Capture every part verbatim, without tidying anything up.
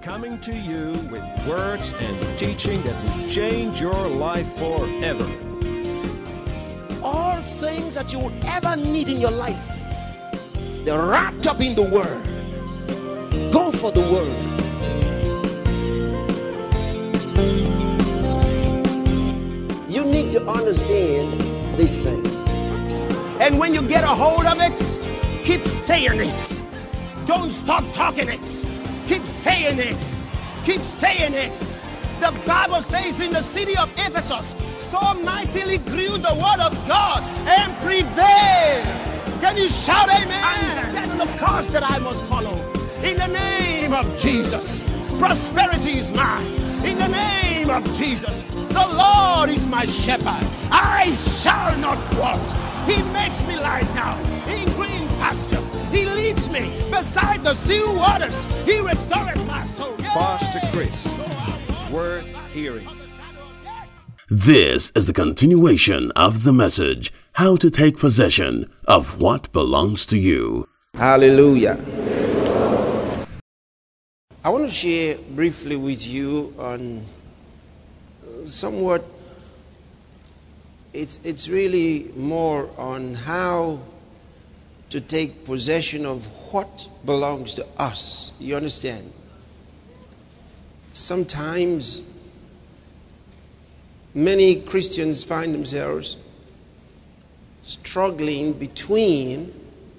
coming to you with words and teaching that will change your life forever. All things that you will ever need in your life, they're wrapped up in the Word. Go for the Word. You need to understand these things. And when you get a hold of it, keep saying it. Don't stop talking it. Keep saying it. Keep saying it. The Bible says in the city of Ephesus, so mightily grew the word of God and prevailed. Can you shout amen? And set the course that I must follow. In the name of Jesus. Prosperity is mine. In the name of Jesus. The Lord is my shepherd. I shall not want. He makes me lie down in green pastures. He leads me beside the still waters. He restoreth my soul. Pastor Chris, worth hearing. This is the continuation of the message, how to take possession of what belongs to you. Hallelujah. I want to share briefly with you on somewhat, it's, it's really more on how to take possession of what belongs to us. You understand? Sometimes many Christians find themselves struggling between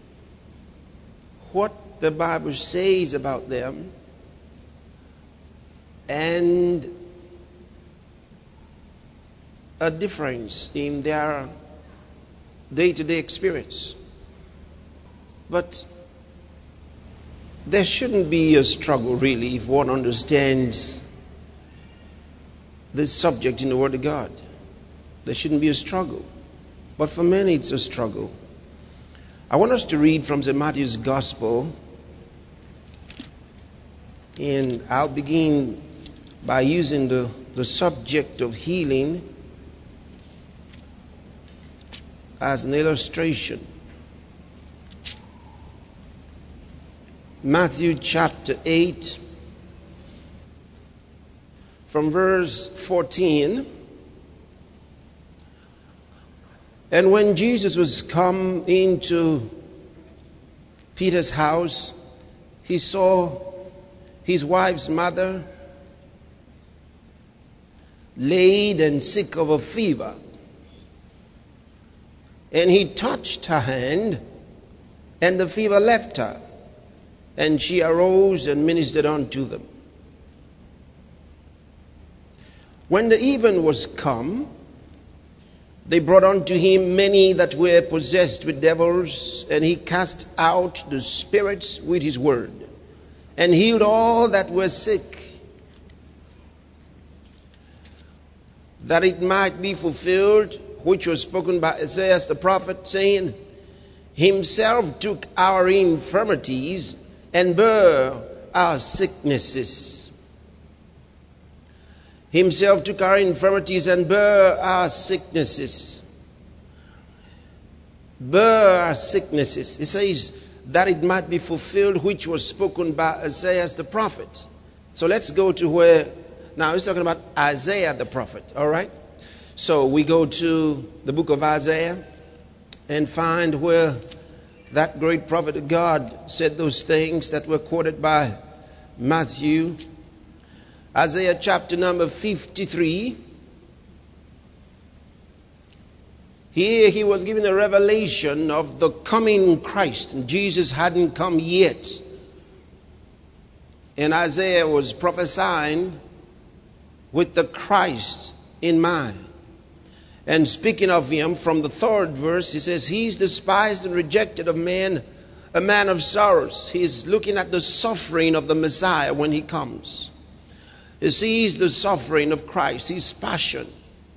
what the Bible says about them and a difference in their day-to-day experience. But there shouldn't be a struggle, really, if one understands this subject in the Word of God. There shouldn't be a struggle. But for many, it's a struggle. I want us to read from Saint Matthew's Gospel. And I'll begin by using the, the subject of healing as an illustration. Matthew chapter eight, from verse fourteen. And when Jesus was come into Peter's house, he saw his wife's mother laid and sick of a fever. And he touched her hand, and the fever left her. And she arose and ministered unto them. When the even was come, they brought unto him many that were possessed with devils, and he cast out the spirits with his word, and healed all that were sick, that it might be fulfilled, which was spoken by Isaiah the prophet, saying, Himself took our infirmities and bare our sicknesses. Himself took our infirmities and bare our sicknesses. Bare our sicknesses. It says that it might be fulfilled, which was spoken by Isaiah the prophet. So let's go to where, now he's talking about Isaiah the prophet, all right? So we go to the book of Isaiah and find where that great prophet of God said those things that were quoted by Matthew. Isaiah chapter number fifty-three. Here he was given a revelation of the coming Christ. And Jesus hadn't come yet. And Isaiah was prophesying with the Christ in mind. And speaking of him, from the third verse, he says, He's despised and rejected of men, a man of sorrows. He's looking at the suffering of the Messiah when he comes. He sees the suffering of Christ, his passion,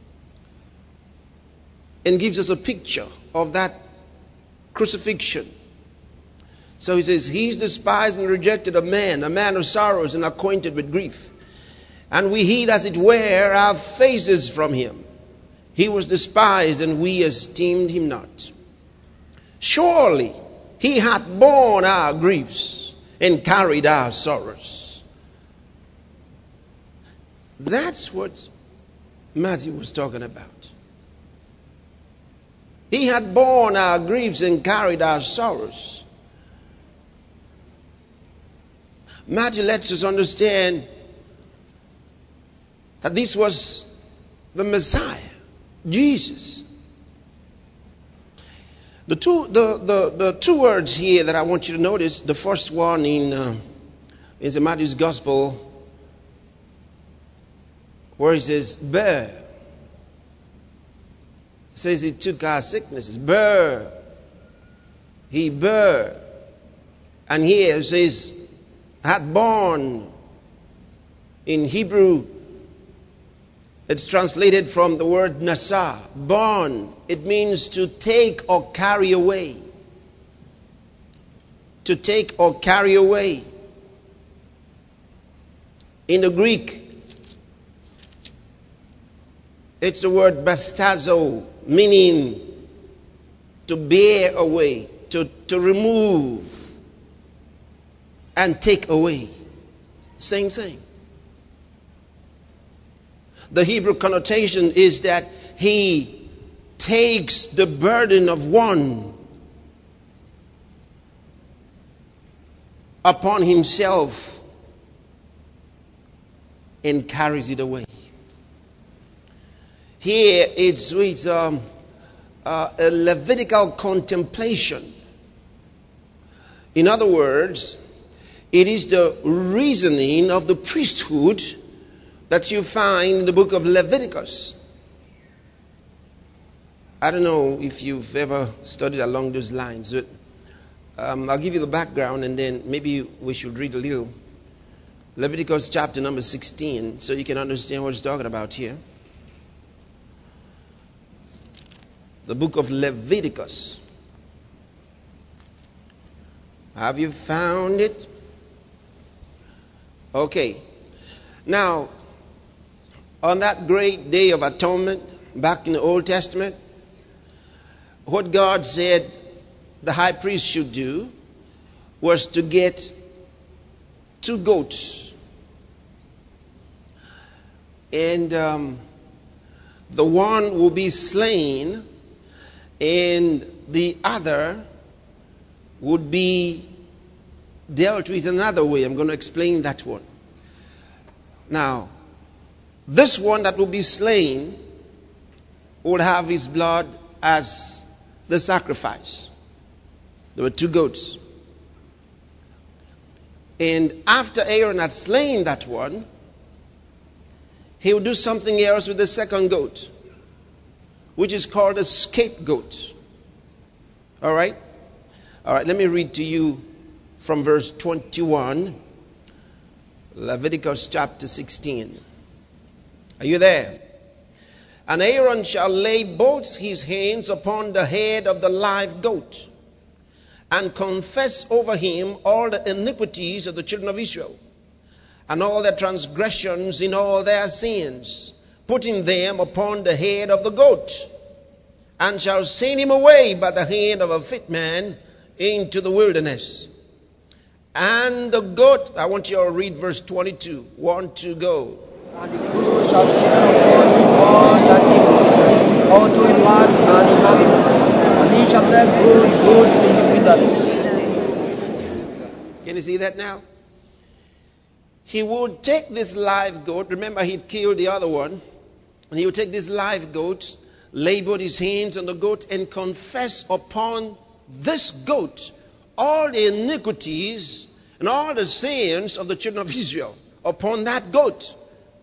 and gives us a picture of that crucifixion. So he says, He's despised and rejected of men, a man of sorrows and acquainted with grief. And we hid, as it were, our faces from him. He was despised, and we esteemed him not. Surely he hath borne our griefs and carried our sorrows. That's what Matthew was talking about. He had borne our griefs and carried our sorrows. Matthew lets us understand that this was the Messiah, Jesus. The two, the, the, the two words here that I want you to notice, the first one in, uh, is in Matthew's Gospel, where he says, bear. It says he took our sicknesses. Bear. He bear. And here it says, had borne. In Hebrew, it's translated from the word nasa, borne. It means to take or carry away. To take or carry away. In the Greek, it's the word bastazo, meaning to bear away, to, to remove and take away. Same thing. The Hebrew connotation is that he takes the burden of one upon himself and carries it away. Here it's with um, uh, a Levitical contemplation. In other words, it is the reasoning of the priesthood that you find in the book of Leviticus. I don't know if you've ever studied along those lines, but um, I'll give you the background and then maybe we should read a little. Leviticus chapter number sixteen, so you can understand what it's talking about here. The book of Leviticus. Have you found it? Okay. Now, on that great day of atonement, back in the Old Testament, what God said the high priest should do was to get two goats. And um, the one will be slain, and the other would be dealt with another way. I'm going to explain that one. Now, this one that will be slain would have his blood as the sacrifice. There were two goats. And after Aaron had slain that one, he would do something else with the second goat, which is called a scapegoat. All right? All right, let me read to you from verse twenty-one, Leviticus chapter sixteen. Are you there? And Aaron shall lay both his hands upon the head of the live goat and confess over him all the iniquities of the children of Israel and all their transgressions in all their sins, putting them upon the head of the goat, and shall send him away by the hand of a fit man into the wilderness. And the goat, I want you to read verse twenty-two. One, two, go. And the goat shall sit upon him all that day, unto a land and inhabitants, and he shall let go the goat in the wilderness. Can you see that now? He would take this live goat. Remember, he'd killed the other one. And he would take this live goat, lay both his hands on the goat, and confess upon this goat all the iniquities and all the sins of the children of Israel upon that goat.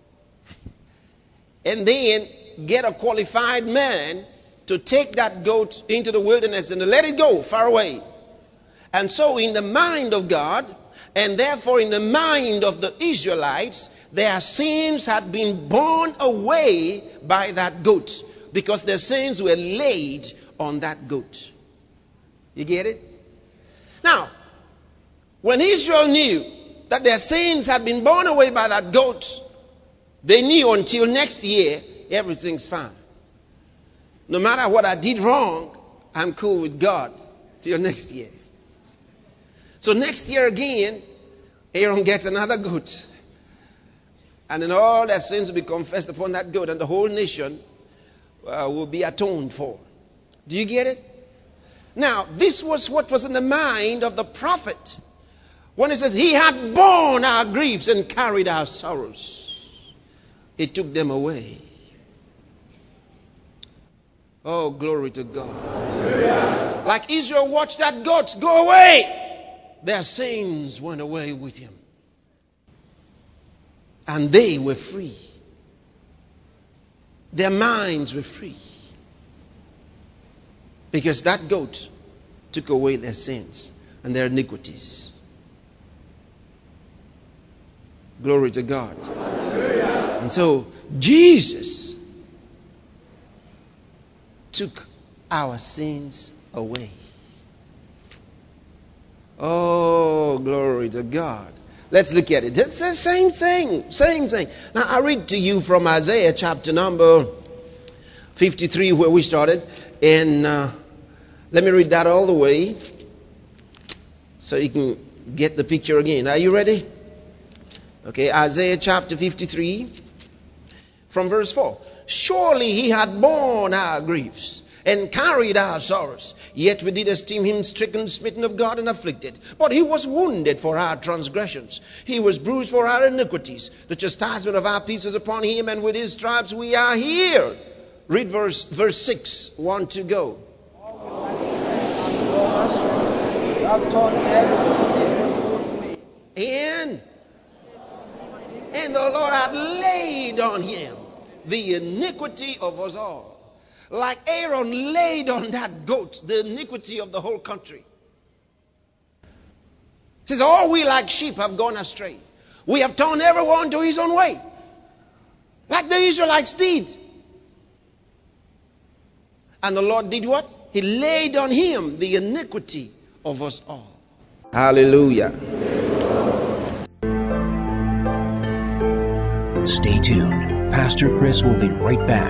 And then get a qualified man to take that goat into the wilderness and to let it go far away. And so in the mind of God, and therefore in the mind of the Israelites, their sins had been borne away by that goat, because their sins were laid on that goat. You get it? Now, when Israel knew that their sins had been borne away by that goat, they knew until next year, everything's fine. No matter what I did wrong, I'm cool with God till next year. So next year again, Aaron gets another goat. And then all their sins will be confessed upon that goat, and the whole nation uh, will be atoned for. Do you get it? Now, this was what was in the mind of the prophet when he says, he had borne our griefs and carried our sorrows. He took them away. Oh, glory to God. Yeah. Like Israel watched that goat go away, their sins went away with him. And they were free. Their minds were free. Because that goat took away their sins and their iniquities. Glory to God. Yeah. And so Jesus took our sins away. Oh, glory to God. Let's look at it. It's the same thing. Same thing. Now, I read to you from Isaiah chapter number fifty-three, where we started. And uh, let me read that all the way so you can get the picture again. Are you ready? Okay, Isaiah chapter fifty-three from verse four. Surely he had borne our griefs and carried our sorrows. Yet we did esteem him stricken, smitten of God, and afflicted. But he was wounded for our transgressions. He was bruised for our iniquities. The chastisement of our peace was upon him, and with his stripes we are healed. Read verse verse six. One to go. And, and the Lord had laid on him the iniquity of us all. Like Aaron laid on that goat the iniquity of the whole country. It says, all we like sheep have gone astray. We have turned everyone to his own way. Like the Israelites did. And the Lord did what? He laid on him the iniquity of us all. Hallelujah. Stay tuned. Pastor Chris will be right back.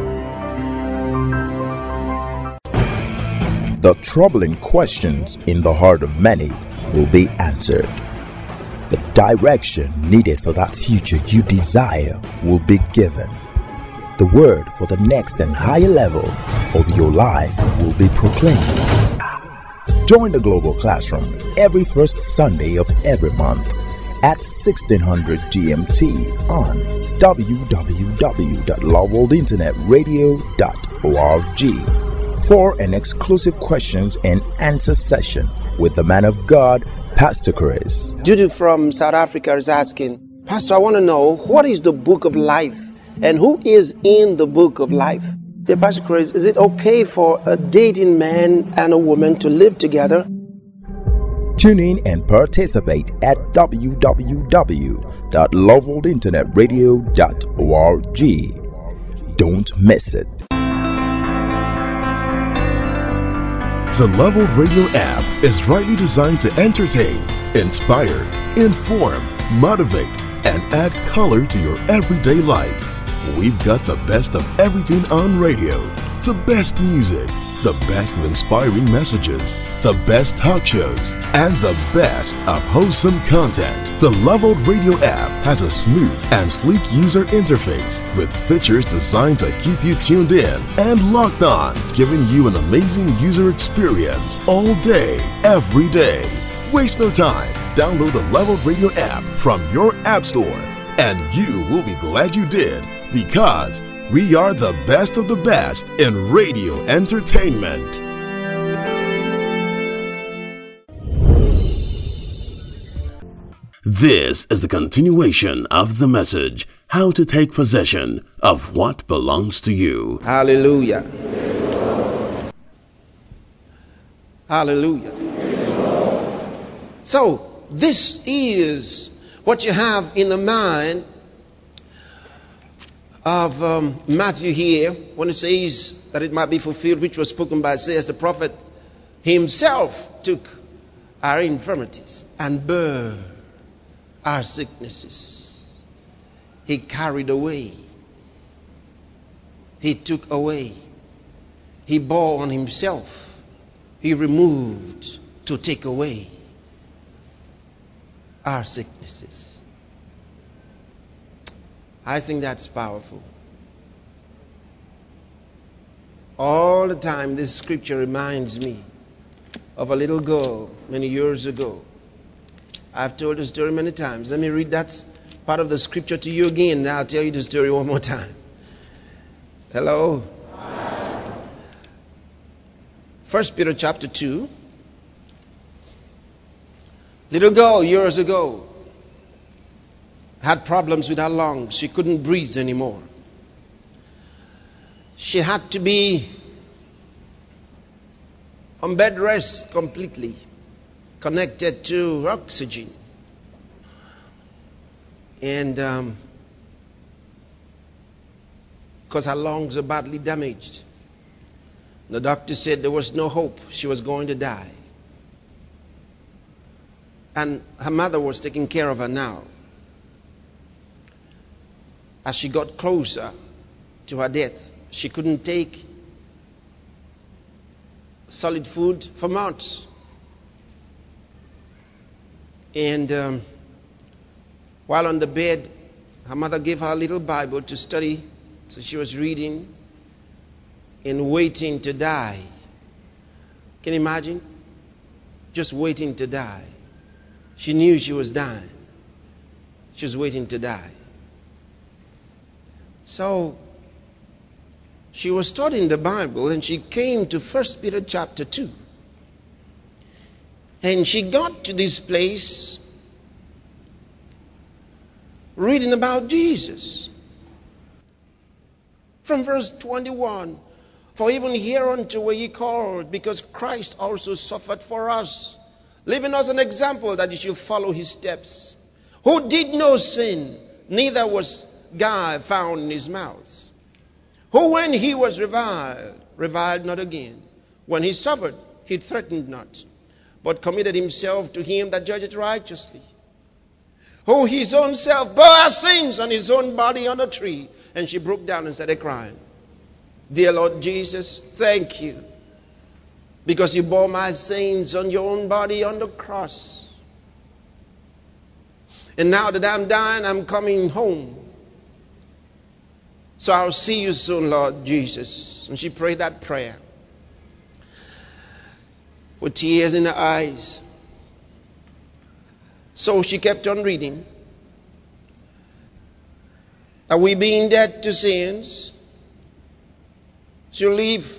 The troubling questions in the heart of many will be answered. The direction needed for that future you desire will be given. The word for the next and higher level of your life will be proclaimed. Join the Global Classroom every first Sunday of every month at sixteen hundred G M T on w w w dot love world internet radio dot org for an exclusive questions and answer session with the man of God, Pastor Chris. Judy from South Africa is asking, Pastor, I want to know, what is the book of life and who is in the book of life? Dear Pastor Chris, is it okay for a dating man and a woman to live together? Tune in and participate at w w w dot love world internet radio dot org. Don't miss it. The Love World Radio app is rightly designed to entertain, inspire, inform, motivate, and add color to your everyday life. We've got the best of everything on radio, the best music, the best of inspiring messages, the best talk shows, and the best of wholesome content. The Love World Radio app has a smooth and sleek user interface with features designed to keep you tuned in and locked on, giving you an amazing user experience all day, every day. Waste no time. Download the Love World Radio app from your app store, and you will be glad you did, because we are the best of the best in radio entertainment. This is the continuation of the message, How to Take Possession of What Belongs to You. Hallelujah. Hallelujah. So, this is what you have in the mind of um, Matthew here, when it says that it might be fulfilled, which was spoken by Isaiah the prophet. Himself took our infirmities and bare our sicknesses. He carried away. He took away. He bore on himself. He removed to take away our sicknesses. I think that's powerful. All the time, this scripture reminds me of a little girl many years ago. I've told the story many times. Let me read that part of the scripture to you again. Now I'll tell you the story one more time. Hello? First Peter chapter two. Little girl years ago had problems with her lungs. She couldn't breathe anymore. She had to be on bed rest completely, connected to oxygen. And um, because her lungs were badly damaged, the doctor said there was no hope. She was going to die. And her mother was taking care of her now. As she got closer to her death, she couldn't take solid food for months. And um, while on the bed, her mother gave her a little Bible to study. So she was reading and waiting to die. Can you imagine? Just waiting to die. She knew she was dying. She was waiting to die. So she was studying the Bible and she came to First Peter chapter two. And she got to this place reading about Jesus. From verse twenty-one, for even hereunto were ye called, because Christ also suffered for us, leaving us an example that you should follow his steps, who did no sin, neither was guile found in his mouth, who when he was reviled, reviled not again. When he suffered, he threatened not, but committed himself to him that judgeth righteously, who his own self bore our sins on his own body on a tree. And she broke down and started crying. Dear Lord Jesus, thank you, because you bore my sins on your own body on the cross. And now that I'm dying, I'm coming home. So I'll see you soon, Lord Jesus. And she prayed that prayer with tears in her eyes. So she kept on reading. Are we being dead to sins? Shall live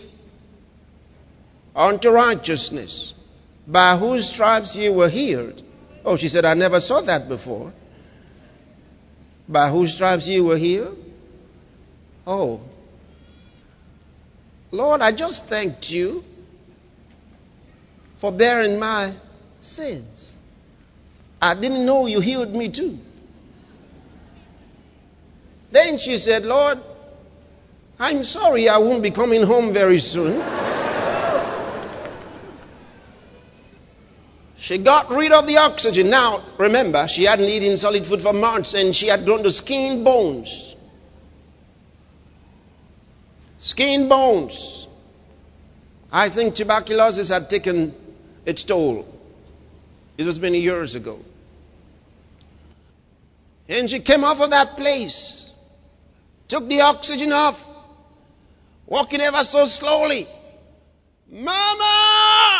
unto righteousness, by whose stripes ye were healed. Oh, she said, I never saw that before. By whose stripes ye were healed? Oh, Lord, I just thanked you for bearing my sins. I didn't know you healed me too. Then she said, Lord, I'm sorry I won't be coming home very soon. She got rid of the oxygen. Now, remember, she hadn't eaten solid food for months and she had grown to skin bones. Skin bones. I think tuberculosis had taken its toll. It was many years ago. And she came off of that place. Took the oxygen off, walking ever so slowly. Mama!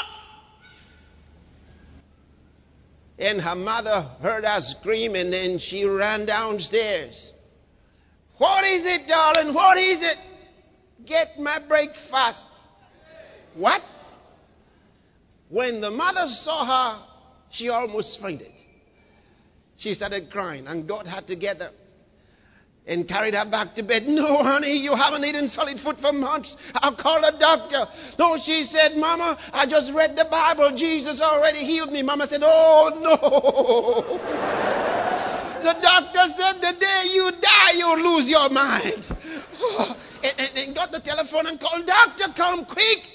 And her mother heard her scream, and then she ran downstairs. What is it, darling? What is it? Get my breakfast. What? When the mother saw her, she almost fainted. She started crying, and God had to get her and carried her back to bed. No, honey, you haven't eaten solid food for months. I'll call a doctor. No, she said, Mama, I just read the Bible. Jesus already healed me. Mama said, oh, no. The doctor said, the day you die, you'll lose your mind. and, and, and got the telephone and called, doctor, come quick.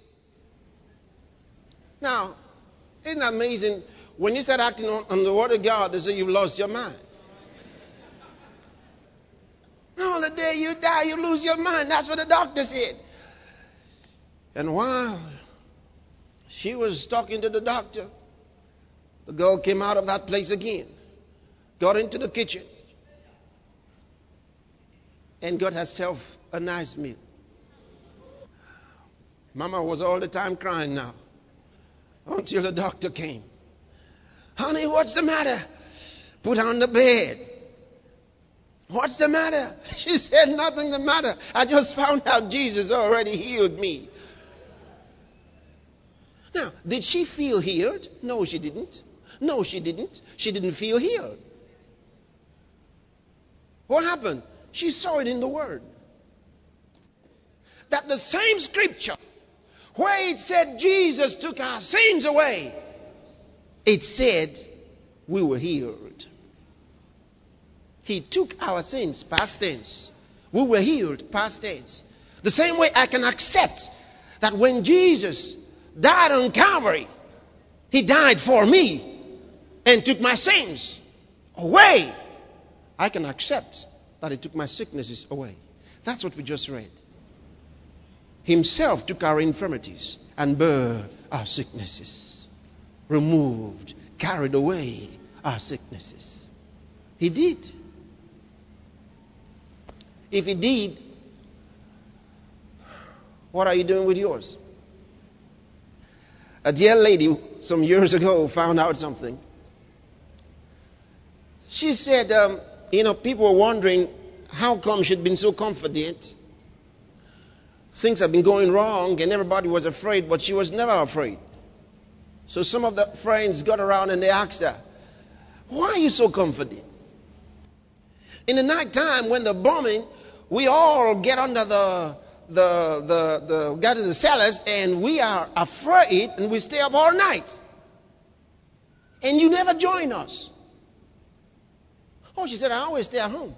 Now, isn't that amazing? When you start acting on, on the word of God, they say you've lost your mind. No, the day you die, you lose your mind. That's what the doctor said. And while she was talking to the doctor, the girl came out of that place again, got into the kitchen, and got herself a nice meal. Mama was all the time crying now until the doctor came. Honey, what's the matter? Put her on the bed. What's the matter? She said, nothing the matter. I just found out Jesus already healed me. Now, did she feel healed? No, she didn't. No, she didn't. She didn't feel healed. What happened? She saw it in the Word. That the same scripture where it said Jesus took our sins away, it said we were healed. He took our sins, past tense. We were healed, past tense. The same way I can accept that when Jesus died on Calvary, He died for me and took my sins away. I can accept that He took my sicknesses away. That's what we just read. Himself took our infirmities and bare our sicknesses. Removed, carried away our sicknesses. He did. If He did, what are you doing with yours? A dear lady some years ago found out something. She said, um, you know, people were wondering how come she'd been so confident. Things have been going wrong and everybody was afraid, but she was never afraid. So some of the friends got around and they asked her, why are you so confident? In the night time when the bombing, we all get under the the the the get in the cellars and we are afraid and we stay up all night. And you never join us. Oh, she said, I always stay at home.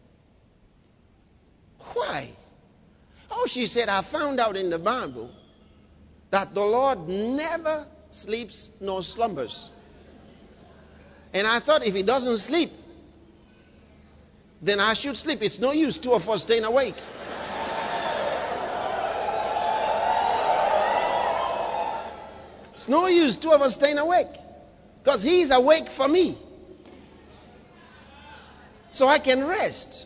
Why? Oh, she said, I found out in the Bible that the Lord never sleeps nor slumbers. And I thought if He doesn't sleep, then I should sleep. It's no use two of us staying awake. It's no use two of us staying awake. Because He's awake for me. So I can rest.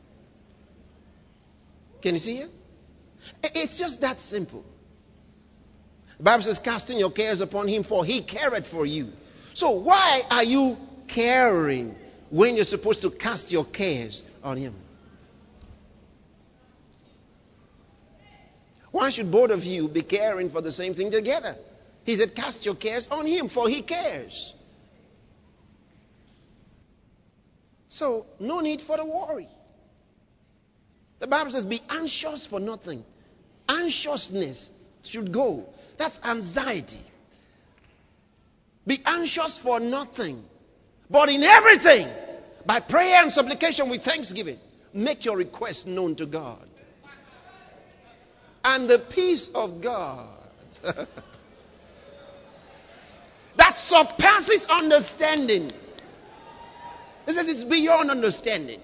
Can you see it? It's just that simple. The Bible says, casting your cares upon Him, for He careth for you. So why are you caring when you're supposed to cast your cares on Him? Why should both of you be caring for the same thing together? He said, cast your cares on Him, for He cares. So, no need for the worry. The Bible says, be anxious for nothing. Anxiousness should go. That's anxiety. Be anxious for nothing. But in everything, by prayer and supplication with thanksgiving, make your request known to God. And the peace of God that surpasses understanding. It says it's beyond understanding.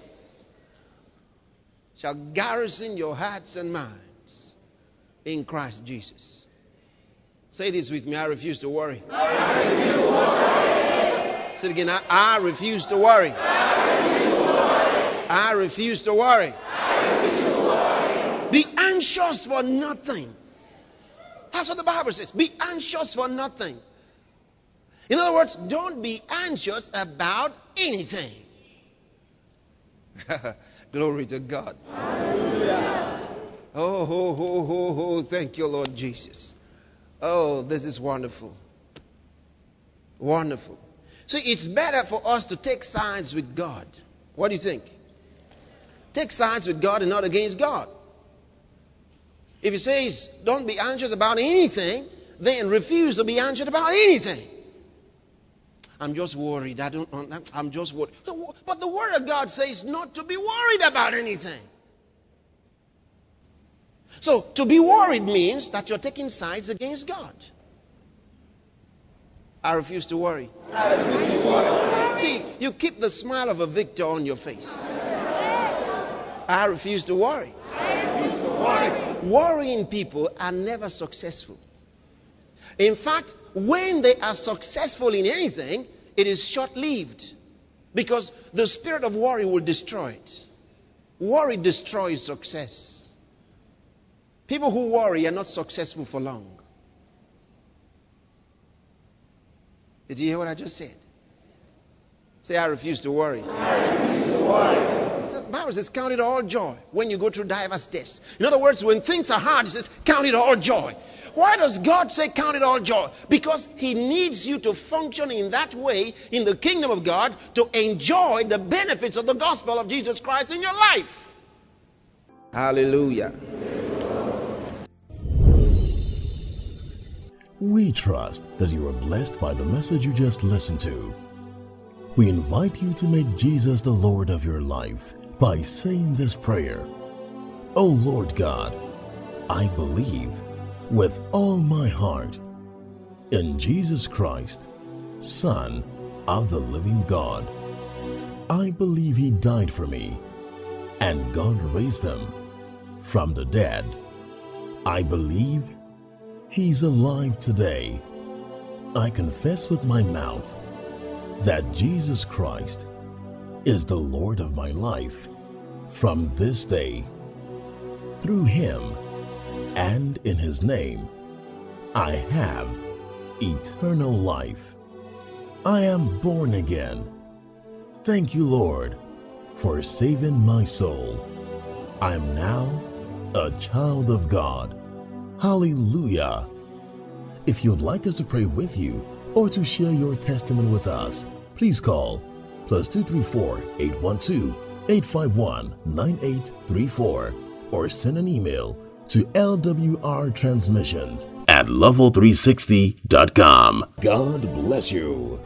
Shall garrison your hearts and minds in Christ Jesus. Say this with me. I refuse to worry. I refuse to worry. Say it again. I, I refuse to worry. I refuse to worry. I refuse to worry. Be anxious for nothing. That's what the Bible says. Be anxious for nothing. In other words, don't be anxious about anything. Glory to God. Hallelujah. Oh, ho, ho, ho, ho. Thank you, Lord Jesus. Oh, this is wonderful. Wonderful. See, it's better for us to take sides with God. What do you think? Take sides with God and not against God. If He says, don't be anxious about anything, then refuse to be anxious about anything. I'm just worried. I don't. I'm just worried. But the Word of God says not to be worried about anything. So to be worried means that you're taking sides against God. I refuse to worry. I refuse to worry. See, you keep the smile of a victor on your face. I refuse to worry. I refuse to worry. See, worrying people are never successful. In fact, when they are successful in anything, it is short-lived. Because the spirit of worry will destroy it. Worry destroys success. People who worry are not successful for long. Did you hear what I just said? Say, I refuse to worry. I refuse to worry. The Bible says, count it all joy when you go through diverse tests. In other words, when things are hard, it says, count it all joy. Why does God say count it all joy? Because He needs you to function in that way in the kingdom of God to enjoy the benefits of the gospel of Jesus Christ in your life. Hallelujah. We trust that you are blessed by the message you just listened to. We invite you to make Jesus the Lord of your life by saying this prayer. Oh Lord God, I believe with all my heart in Jesus Christ, Son of the living God. I believe He died for me and God raised Him from the dead. I believe He's alive today. I confess with my mouth that Jesus Christ is the Lord of my life from this day. Through Him and in His name, I have eternal life. I am born again. Thank you, Lord, for saving my soul. I am now a child of God. Hallelujah. If you'd like us to pray with you or to share your testimony with us, please call plus two three four, eight one two, eight five one, nine eight three four or send an email to L W R transmissions at level three sixty dot com. God bless you.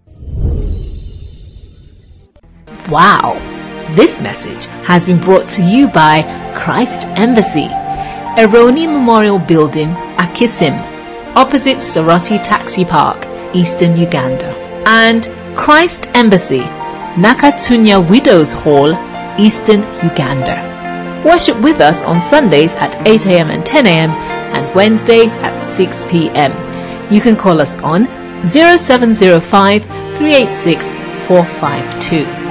Wow! This message has been brought to you by Christ Embassy, Eroni Memorial Building, Akisim, opposite Soroti Taxi Park, Eastern Uganda, and Christ Embassy, Nakatunya Widows Hall, Eastern Uganda. Worship with us on Sundays at eight a.m. and ten a.m. and Wednesdays at six p.m. You can call us on zero seven zero five, three eight six, four five two.